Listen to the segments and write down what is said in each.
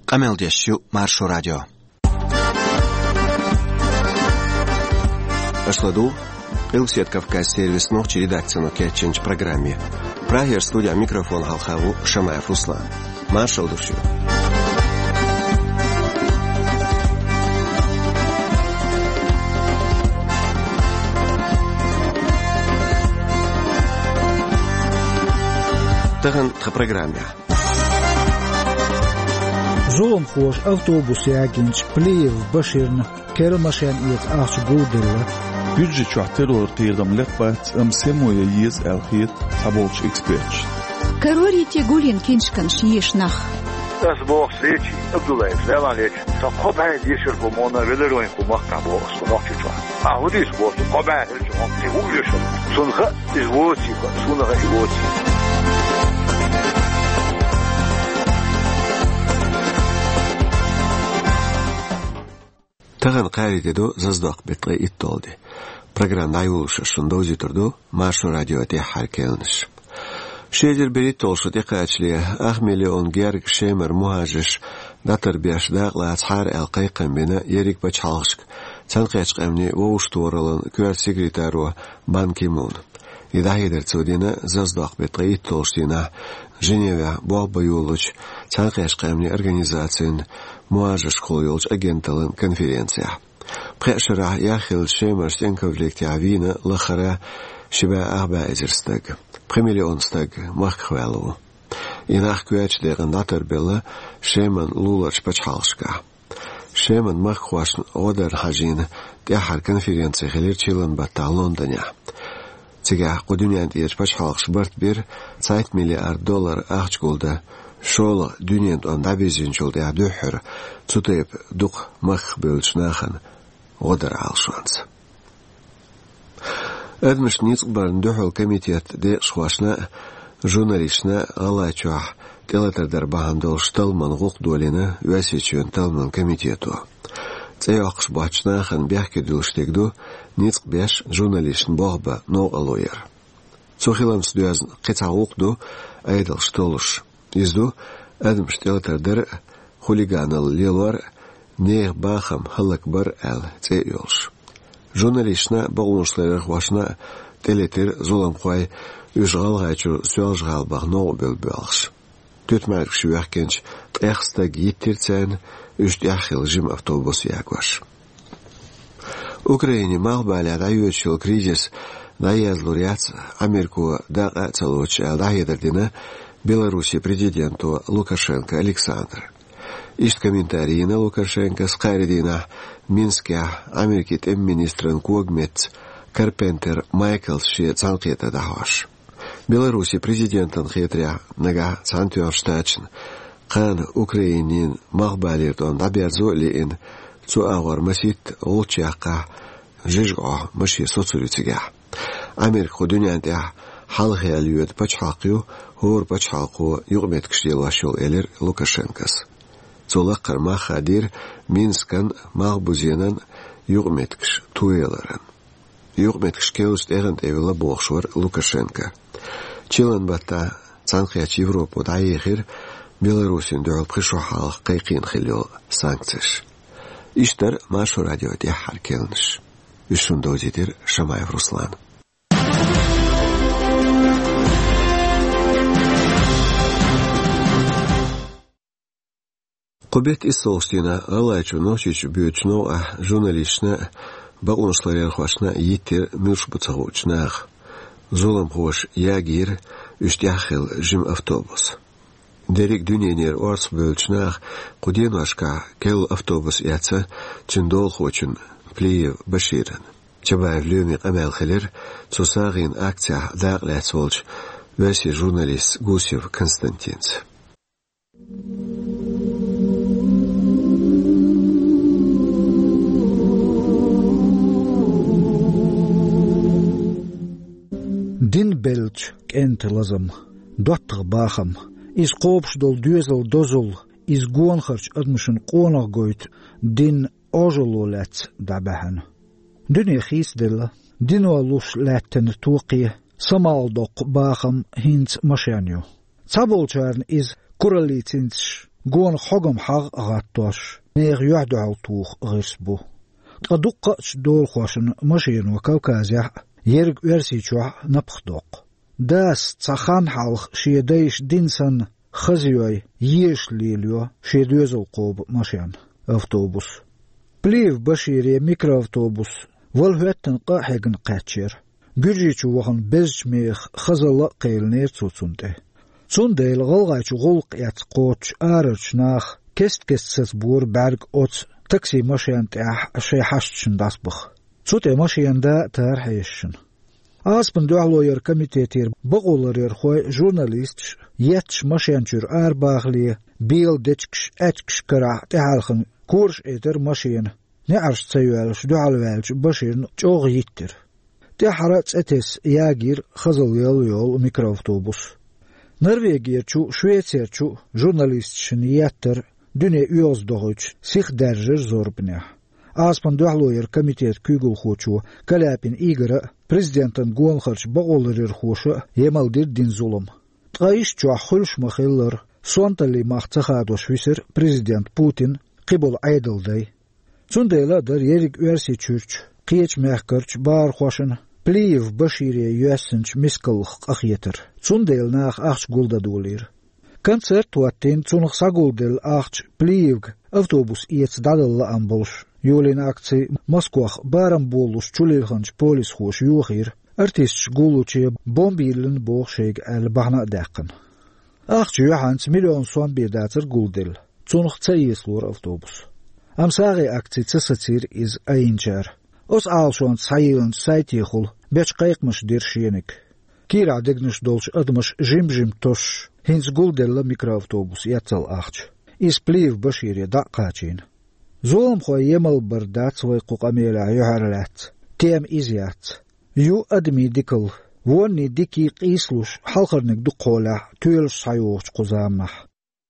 Qameldeshu Marsho Radio. Ашладу, Илсет Кавказ сервис ночи редакцию Кетченч программе. Прагер студия микрофон Халхаву Шамаев Руслан. Маршал душу. Таган в программе. Золом хош автобус ягинч плеев баширн кермашен иет асгудella. Budget terror tirdam lekbat semoya yiz elhit tabolch expert. Karorite gulin kinchkan shiishnach. Das box lechi Abdullah Zelan lechi. Ta qoban yeshir bu mona veleroin ku maqta box noqticha. Ahudis box qoban eljon tihulish. Sunha izvoti sunha izvoti. Tagan qaridedo zazdaq betqi ittoldi. Program ayulush shundozi turdu Marsho Radio te harkelnish. Şedir beri tolşu diqqatli ahmilion gerg şemer muhajish datar biash daqla ashar alqayqan bina yerik bachalshk tanqach qamni oshtoralın kör sekretaro Ban Ki-moon. İdahidir tsudina zazdaq betqi ittolshtina Женева Бобbayuluch tanqach qamni organizatsiyan muhajish qo'yulch agentların konferensiya. Pressure yaxil shemer sten konflikt avina lakhara shiba arba ezerstag. Premilionsdag markwalu. Inach kwetch deren daterbella shemen lulach pachalska. Shemen markwashn oder hajin der har konferensiya gelir chilan batta Londonja. Tiga qudunyan diye pachalx bart bir $1 milyar achgolda şol dünyant onda bizinchol ya döhür tutayıp duq maq bölçnaxan odar alşans. Admış nizqbarn döhül komitet de şwaşna jurnalistna alaçuah telatardar bahandol shtalman guq dolina vəsiçün talman komitetu. Tsayaqş başnaxan bəhkedilştegdu nizq beş jurnalistn boğba no aloyer. Soxilam studiaz qitauqdu aydal shtolush. İzdu admış telatardar xuliganal lilar ne baxam halakbar al tsayolsh. Jurnalistna bağlanışları başına teletir zolam qoy üjğalğaçu söylğal bağno bölbölx. Tötmərk şüvəxkenç təxstag yittirsən üstəxil jim avtobus yaqvaş. Ukrayni mağbala dayuçul krizis dayazluriat Ameriku daqa çaluç aldayederdina Беларуси президенту Лукашенко Александр. Ишт комментарийна Лукашенко скайридина Минске Америкит министрен Кугмет Карпентер Майкл ши цанқета дахаш. Беларуси президентен хетря нага цантюарштачн қан Украинин мағбалирдон даберзолиин цуагор масит олчақа жижға маши соцулицега. Америк худунянда халхиалюет пачхақю хор пачхақу югмет кштелашол элер Лукашенкос. Цолаққар махадир Минскан мағбузенан югметкш туэларан. Югметкш келуст эгент эвела боқшвар Лукашенко. Чилан бата цанқияч Европу дайехир Беларусин дөрл пришохалық қайқин хилел санкцияш. Иштар Маrsho Radio де харкелниш. Үшундозидир Шамаев Руслан. Qubet issolstina alaçu nochiç büyüçno jurnalistna bağlanışları xoşna yitir müşbutçağuçnaq. Zolam xoş yagir üstyaxil jim avtobus. Derek dünyener ors bölçnaq qudinoşka kel avtobus yatsa çindol xoçun pleyev bashiran. Çabayevlümi amalxiler susagin aktsiya daqlatsolç vesi jurnalist Gusev Konstantins. Din belch kentelazam dottr baxam is qoopsdol duezel dozol is goongerch admushun qonergoit din ojololats dabahan dune khiisdella dino lus latten tuqi samaldoq baxam hins mashanyo sabolcharn is kuralitins قون حقم حق غطاش نيغ يعدو عالطوخ غيرسبو قدوق دول خواشن مشين وكوكازيح يرق ورسي شوح نبخدوق داس تسخان حالخ شيدايش دينسان خزيوي يش ليليو شيدوزل قوب مشين أوتوبوس بليف بشيري ميكرو أوتوبوس والهوتن قاحقن قاتشير جرجيشو وخن بزج ميخ خزل قيلنير تسونده تسونديل غلغايش غلق يتقوتش آرش ناخ كست ستبور برق أوت تاكسي مشين تاح شي حشتشن داسبخ تسوتي مشين دا تارحيشن آسبن دوحلوير كميتيتير بغولر خوي جورناليستش يتش مشينجر آرباغلي بيل ديتشكش اتكش كرا تحالخن كورش ايتر مشين نعرش تسيوالش دوحلوالش بشيرن جوغ يتر تحرات اتس ياغير خزل يول ميكروفوتوبوس نرويجيرچو شويتسيرچو جورناليستشن يتر دنيا يوز دوغوش سيخ درجر زوربنح آسبن دوحلوير كميتيت كيغل خوچو كلابين إيغرا президентен гонхарч баголрер хоша емалдир дин зулум тгаиш чахулш махиллер сонтали махцахадош висер президент Путин қибол айдылдай цундела дар ерик верси чурч қиеч мехкарч бар хошин плиев башире юсенч мискалх ахьетер цундел нах ахч гулдадулир концерт уаттен цунх сагулдел ахч плиев автобус иец дадалла амболш Юлин акции Москвах барам болуш чулилханч полис хош юхир артист гулучи бомбилен бохшег ал бахна дакын Ахч юханс миллион сом бедатер гулдел цунх цаислур автобус Амсаги акции цесатир из айнчар Ос алшон сайын сайтихул беч кайкмыш дершеник Кира дегнеш долч адмыш жим тош хинс гулделла микроавтобус яцал ахч Из плив башире дакачин زوم خو يمل بردات وي قوقاميلا يحرلات تيم إزيات يو أدمي ديكل وني ديكي قيسلوش حلقرنك دقولا تيل سايوش قزامح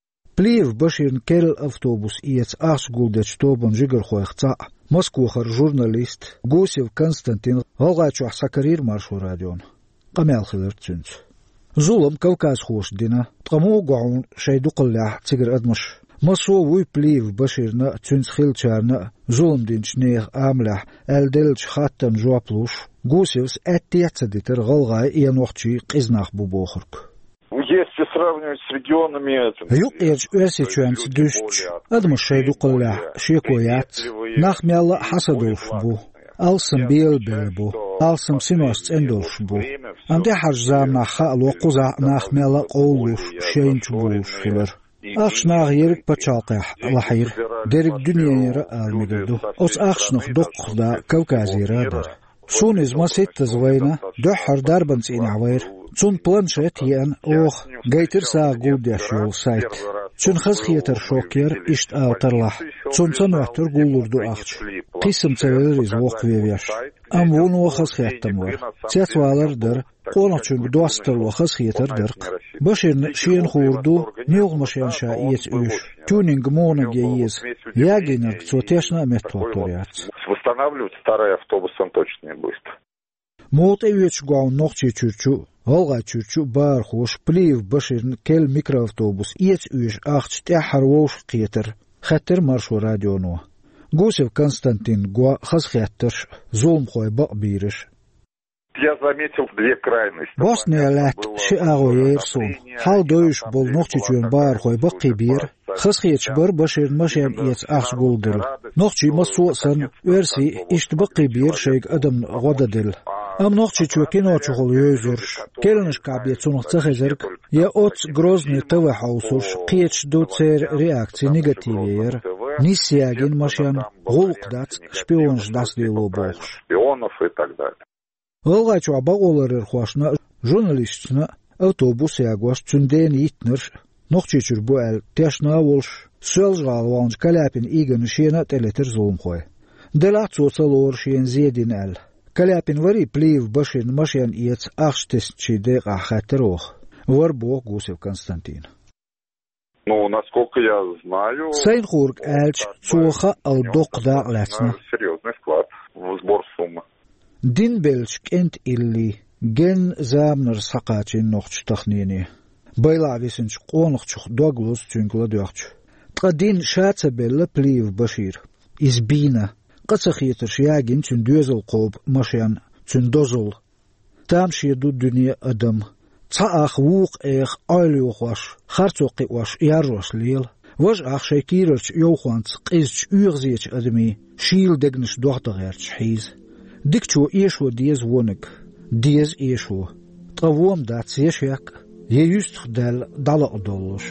بليف بشيرن كيل أفتوبوس إيت أخش قولدتش توبون جيجر خو اختاء موسكو خر جورناليست غوسيف كونستانتين غلغاتشو سكرير مارشو راديون قميال خلر تسنس زولم كوكاز خوش دينا تقمو قعون شي دقلا تيجر أدمش مسو وي بليف بشيرنا تنس خيلچارنا زولم دينش نيخ آملح الدلج خاتن جوابلوش غوسيوس اتياتسديتر غلغاي ينوخچي قزناخ بوبوخرك Если сравнивать с регионами... Юг эрч өсечуэнс дүшч, адмыш шейду қылла, шекоят, нахмялла хасадолш бу, алсым бел бу, алсым синосц эндолш бу, амде харжзам наха алоқуза нахмялла қоулуш, шейнч булуш хилер. Ахшнах ерик пачалқах лахир, дерик дүниенері алмидуду, оц ахшнах доққда кавказира дар. Сун из масетта звайна, дохар дарбанц ин авайр, цун планшет ян ох, гайтер саа гулдяш йол сайт. Цун хазхиетер шокер ишт аутарлах, цун цанвахтер гуллурду ахч. Қисым цавелер из вох вевяш. Ам вон вахазхиеттам вар. Цятвалар дар, قونا چون دوستر و خسخیتر درق باشین شین خوردو نیوغ مشین شاییت اوش تونینگ مونگ ییز یاگینر цотешна метоторят восстанавливать старый автобус он точно не будет мот эвич гау нохчи чурчу голга чурчу бар хош плив башин кел микроавтобус иет уш ахч тахарвош қитер хатер маршо радионо гусев Константин гуа хасхиеттер зулм хой ба бириш Я заметил две крайности. Босния лат шиагоерсун. Хал дойш бол нохчичун бар хой бақи бир. Хасхиеч бар башир машин иет ахш гулдер. Нохчи масуасан верси ишт бақи бир шейг адам годадил. Ам нохчичу кино чухол юзурш. Келнш кабиет сунх цахезерк. Я от грозный тв хаусуш. Қиеч дуцер реакции негативер. Нисиагин машин гулқдат шпионж дасдило бохш. Шпионов и так далее. Олгачу абаголарер хошна журналистна автобус ягош чунден итнер нохчичур бу эл тешна волш сөлжгалванж каляпин иген шена телетер зулм хой делат соцалор шен зедин эл каляпин вари плив башин машин иец ахштес чиде ахатерох варбо Гусев Константин Ну, насколько я знаю, Сейнхург элч цуха алдокда лацна серьезный вклад в сбор суммы. دين بلشك انت اللي جن زامنر سقاچين نوخش تخنيني بايلا ويسنش قونخ دوغلوس چونكلا دوخش قدين شاتبل بليف بشير إزبينا قصخيتر شياجين تندوز القوب مشيان تندوزل تامشي دو الدنيا أدم تاخ ووق إخ أيليوخواش خارتوقي واش ياروش ليل وج أخ شيكيرش يوخوانت قيزش يغزيش أدمي شيل دقنش دوغت غيرش حيز ديكتشو إيشو ديز ونك ديز إيشو طوام دات سيشيك ييستخ دال دالا أدولوش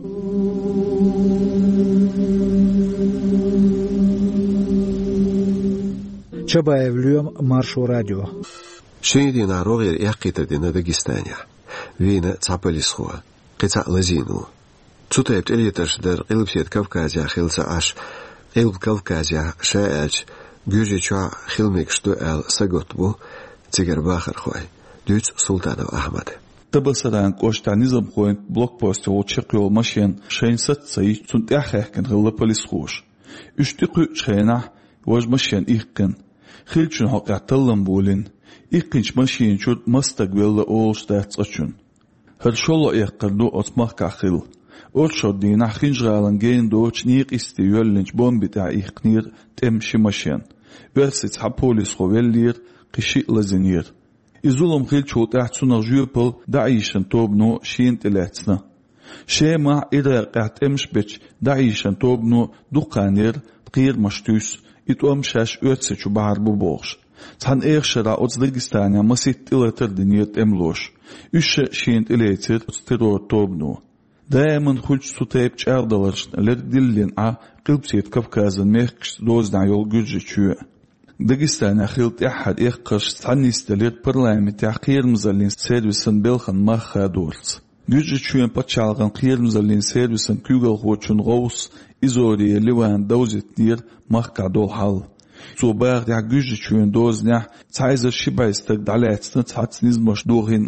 شبايب اليوم مارشو راديو شيدي ناروغير يقيتر دينا داغستانيا وينا تابليس خوا قطع لزينو تطيب تليترش در قلبسيت كوكازيا خلصة أش قلب كوكازيا شاعج بيجي شا خلميكش دوال سقطبو تيجر باخر خواي دوت سلطان أحمد تبصران قوشتا نظام خوين بلوك بوست وشقيو ماشين شين ست سي تنتاخ كان غلا بوليس خوش اشتقو شينا واج ماشين إيقن خيلشن حقا تلم بولين إيقنش ماشين شود مستقبل لأولش داتسقشن هر شولو إيقردو أطماق كاخيل أولشود دينا خينجغالن جين دوش نيق استيولنش بوم بتاع إيقنير تمشي ماشين ورسيت حبوليس خوالير قشي لزنير إزولم خيلشو تحتسونا جيوبل دعيشن توبنو شين تلاتنا شيما إذا قاعد امش بيش دعيشن توبنو دقانير تغير مشتوس إتوام شاش أرتسيشو بعربو بوغش تحن إيخشرا أوتس داغستانيا مسيت إلاتر دنيت املوش إش شين إلاتر ترور توبنو دائما خلش ستايب چاردالرش لردلين قلبسيت كفكازن ميخكش دوزنا يول جوجي چوه داغستان خيلت أحد إيقش تحنيستلير برلامي قير مزالين سيرفيسن بلخن مخا دورت جوجي چوين بچالغن قير مزالين سيرفيسن كوغل خوچون غوص إزوري لوان دوزت نير مخا دول حال سو باغ دع جوجي چوين دوزنح تعيزر شبايستك دعلاتنا تحت نزمش دوغين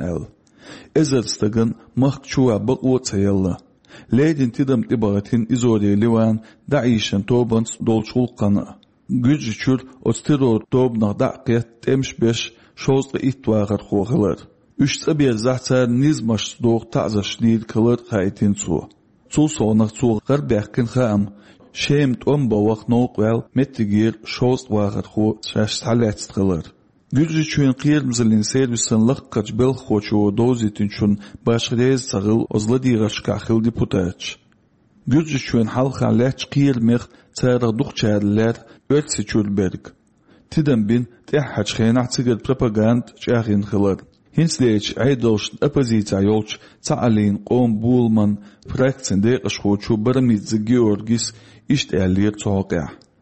إزرستغن مخ چوا بقوة تيلا ليدين تدم تبغتين إزوري لوان دعيشن توبنس دول شولقنا جوجي چور أسترور توبنا دعقيت تمش بيش شوزق إتواغر خوغلر üç bir zahtlar nizmaş doğ ta'zaş nil kılır haytin su sonaq su garbaqkin kham shemt bawaq noqwal metigir shost waqt xo shash talat qılır gücü çün qiyirmzilin servisin laqqa bel xochu dozitin çün başrez sağıl ozladiğaş qaxil deputat gücü çün halqa lach qiyirmiq tsara duqçarlar ölsi çülberg tidem bin tehaj xenat sigir propagand çağin qılır Hinsleyç aydosh opozisiya yolch Tsalin qom bulman fraktsinde qshxochu birmidze Georgis isht'alir tsoqia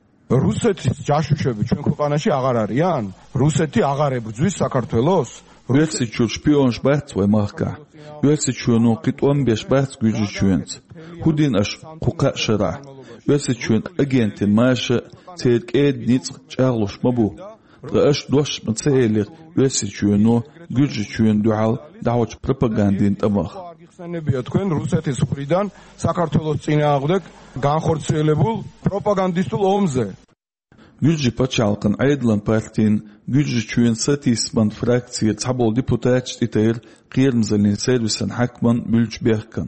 Rusetis jashushebi chven khoqanashi agar arian Ruseti agar ebdzvis Sakartvelos Rusi chur shpionsh bats ve marka Rusi chuno qit'om besh bats gücü chvent Hudin ash quqa shara Rusi chven agentin masha tserk'ed nits ch'arlosh mabu Qash dosh mtselir Rusi chuno Gücü çün dual davç propagandin tamah. Argixenebia თქვენ რუსეთის მხრიდან საქართველოს წინააღმდეგ განხორციელებულ პროპაგანდისტულ ომზე. Gücü paçalqın aydlan partin gücü çün satisman fraksiya tabol deputat iter qirmzalin servisin hakman bülç berkan.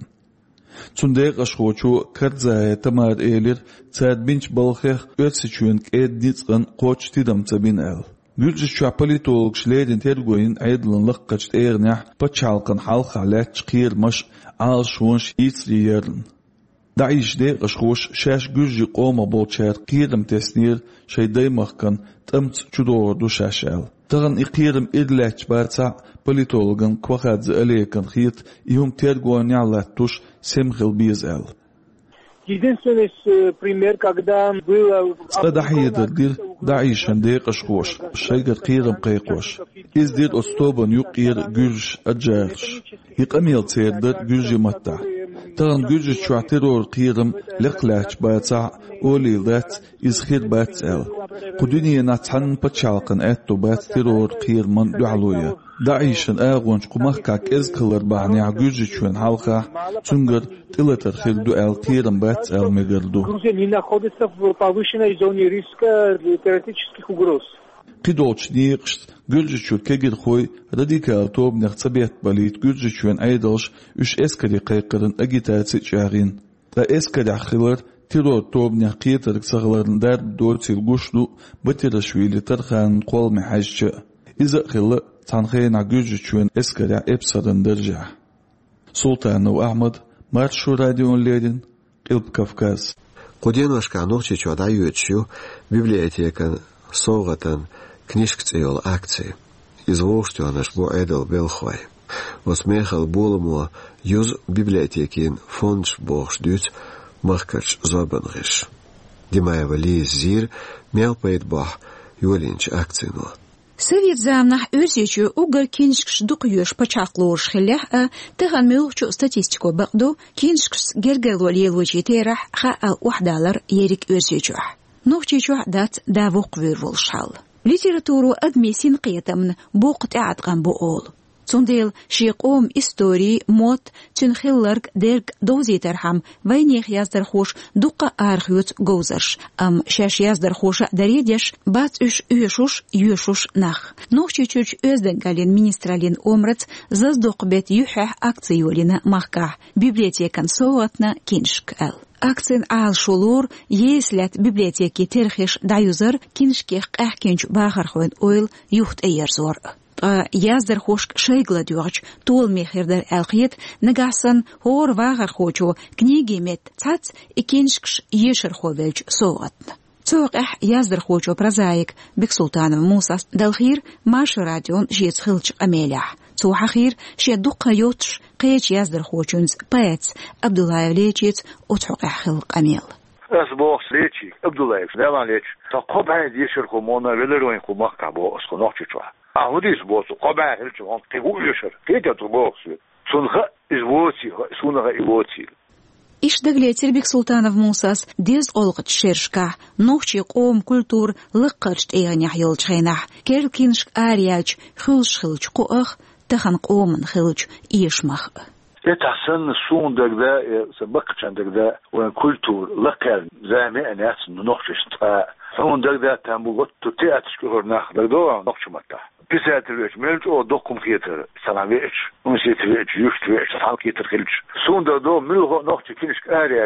Çunday qaşxoçu kardzaya tamar elir tsad binç balxex ötsi çün ednitsqan qoç tidam tsabin al. Gücü çapolitolog şleydin tergoyin aydlan laqqa çternah paçalqın halqa lach qirmaş al şunş itriyern. Daişde qaşxoş şaş gücü qoma bolçar qirm tesnir şeyday mahkan tamts çudordu şaşal. Tağın iqirm idlach barça politologun qvaqadz alekan xit ihum tergoyin yallattuş semxil bizal. Единственный пример, когда было... Стадахиедер дир даишан дей qashxosh, shaygir qiyrim qayqosh. Издир отстобан юqir gürj ajjarsh. Yiqamil tserdir gürji matta. Tağın gürji çuatiror qiyrim liqlach batsa olildat izkhir batsal. Quduniya nathan pachalqan atto battiror qiyirman dualuya. Daishan ağonç qumaqaq ezqılır bahni gürji çün halqa çungir тилатер хилду алқирам бац алмегарду. Грузия не находится в повышенной зоне риска террористических угроз. Qidolchniqsh gülcüçür kegir xoy radikal tob naqtsabiyat balit gülcüçün aydalsh üç eskari qayqırın agitasi çağın. Da eskari xilır تيرو توبني قيتر سغلرن دار دوتيل غوشلو بتيرشويلي ترخان قول محاجة إذا خلا تنخين عجوج شوين إسكرع إبصرن درجة سلطان وأحمد مارشو راديون ليدن قلب كافكاز قدين وشكا نوخشي چو دايو اتشيو библиотекан صوغتان كنيشك تيول акции излоштю наш бо эдел белхвай восмехал болумуа юз библиотекин фондш бохш дюц махкач зобанриш димаева лиз зир мелпейт бах юлинч акцину Совет замнах өзечу угар киншкш дуқюш пачаклуш хилях тыган мюлчу статистику бақду киншкс гергелу лелучи терах ха $1 ерик өзечу. Нухчичу дат давуқ вырволшал. Литературу адмисин қиетамн боқт аатқан буол. Цундел шиқом истории мод тюнхилларг дерг доузитерхам вайнех яздархош дуқа архют гоузарш шаш яздархоша даредеш бац үш юшуш нах. Нухчичуч өзденгалин министралин омрат заздоқбет юхах акциолина махка библиотекан соуатна киншк ал. Акцин ал шулур еслят библиотеки терхиш даюзар киншкех ахкинч бахархуэн ойл юхт эйерзор. Яздар хошк шейгладюрч тол мехердер алхит нагасан хор вагар хочо книги мет цац и киншкш ешер ховелч соатн. Цоқ яздар хочо прозаик Бексултанов Мусас далхир Маша радион жец хилч амелях. Цохахир шедуqa йотш قيش яздар хочунз поэт Абдуллаев лечец отхоқ хил амел. Asbox lechi Abdullayev devam lechi ta qobayd yeshir xumona veleroin xumaq qabo osqonoqchichwa ahudis bosu qobayd hilchu on tegu yeshir ketu bosu sunha izvoti sunha ivoti Ишдаглетер Бексултанов Мусас дез олгыч шершка нохчи қом культур лыққырчт эйгнях йолчхайнах керкиншк ариач хылш қоах тахан қомын хылч иешмах يتحسن الصون دقدا سبقت عن دقدا وكلتور لقل زامي ناس نخشش صون دقدا تنبوت تتأتش كهرناخ دقدا نخش متى بسات الوش ملج أو دقم كيتر سلاميش ونسيت الوش يشت الوش صحاب كيتر خلج صون دقدا ملغ نخش كينش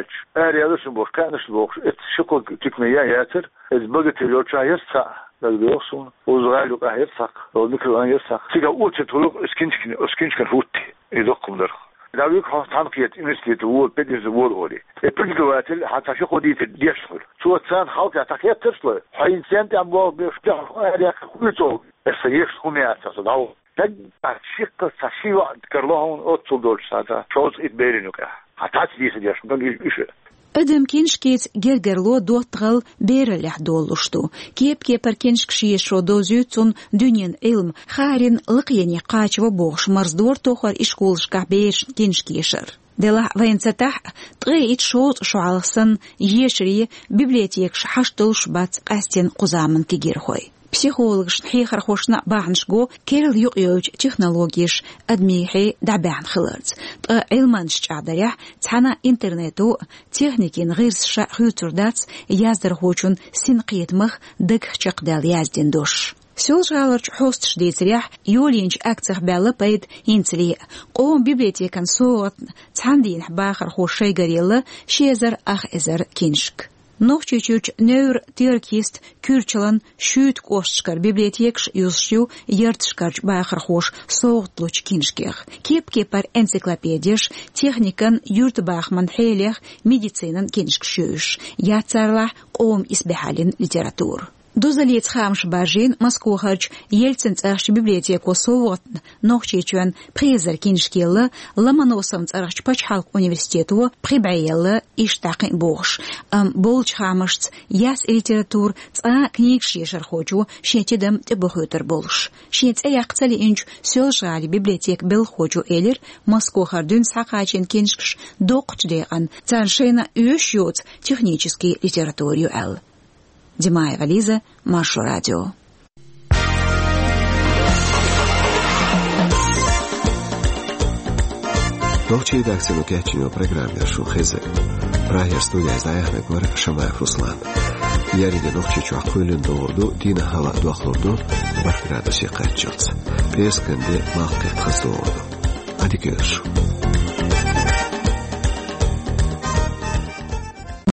آرياش بوش كانش بوش شكو تكمية ياتر إذ بقت الوش يسع دقدا صون وزغالو يسق لو نكر يسق سيجا أوت تطلق اسكنش كان فوتي يدقم درخ لو يكون تنقية إنستيت وول بديز وول أولي البرجواتل حتى شو قديت يشتغل شو تسان خالق يعتقد تصل حين سنت عم بقى بيفتح على كل السيف خميات تصدعوا تجد شق سشيوع كرلهم أتصل دول ساعة شوز إتبارينك حتى تديس ديش مقال إيش Adam kinshkets gergerlo dohtgal bereleh dollushtu. Kep-kepar kinshkshiyesho dozyutsun dünyen ilm harin liqyeni qachva boğş marzdor tohar ishkolshkah besh kinshkesher. Dela vaintsatah tgeit shot shualsan yeshri biblioteksh hashtulsh bats qastin quzamin kigirhoy. Психологш хихар хошна бахншго керл юqyoj технологиш адмихи дабан хилэрц. Илманш чадаря цана интернету техникин гырсша хютурдац яздар хочун синқиетмах дык чaqdal яздин дош. Сёлжаларч хостш дейцрях юлинч акцах бәлі пайд инцли. Қоғын библиотекан соғат цандин бахар хошай гарелы шезар ах эзар киншк. Нохчичуч нeur теркист кюрчалан шют кошчкар библиотекш юзшу ертшкарч бахар хош соғтлуч киншкех. Кеп-кепар энциклопедиш техникан юртбахман хейлех медицинан киншкшюш. Яцарлах қом избехалин литератур. Дузалец хамш бажин Москвахарч Ельцинцарч библиотеку соғытн нохчичуан презер киншкелы Ломоносов царч Пачхалк университету прибайелы иштақин боғш. Болч хамашц яс литератур ца книгшешер хочу шетидам тибухютер болш. Шец аяқцали инч сёлжали библиотек бел хочу элер Москвахар дün сақачин киншкш доқчдеған царшена үш йоц технический литературию эл. Димаева Лиза, Маша радио. Нохчи редакцию кячиню программе Шухезек. Прахер студия заяхна гор Шамаев Руслан. Яриде нохчи чуақуйлен доорду дина хала дуақлорду бар градуси қачылц. Пескенде маққет қыз доорду. Ади көріш.